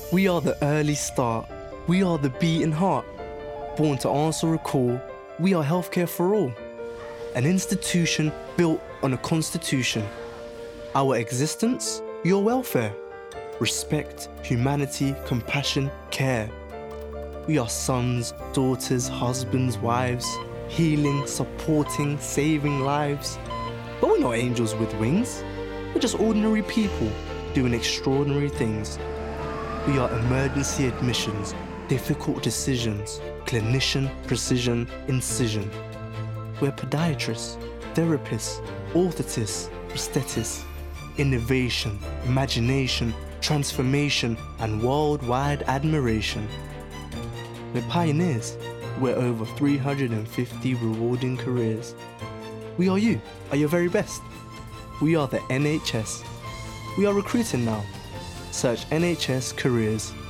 We are the early start. We are the beating heart. Born to answer a call, we are healthcare for all. An institution built on a constitution. Our existence, your welfare. Respect, humanity, compassion, care. We are sons, daughters, husbands, wives, healing, supporting, saving lives. But we're not angels with wings. We're just ordinary people doing extraordinary things. We are emergency admissions, difficult decisions, clinician, precision, incision. We're podiatrists, therapists, orthotists, prosthetists, innovation, imagination, transformation, and worldwide admiration. We're pioneers. We're over 350 rewarding careers. We are you, are your very best. We are the NHS. We are recruiting now. Search NHS Careers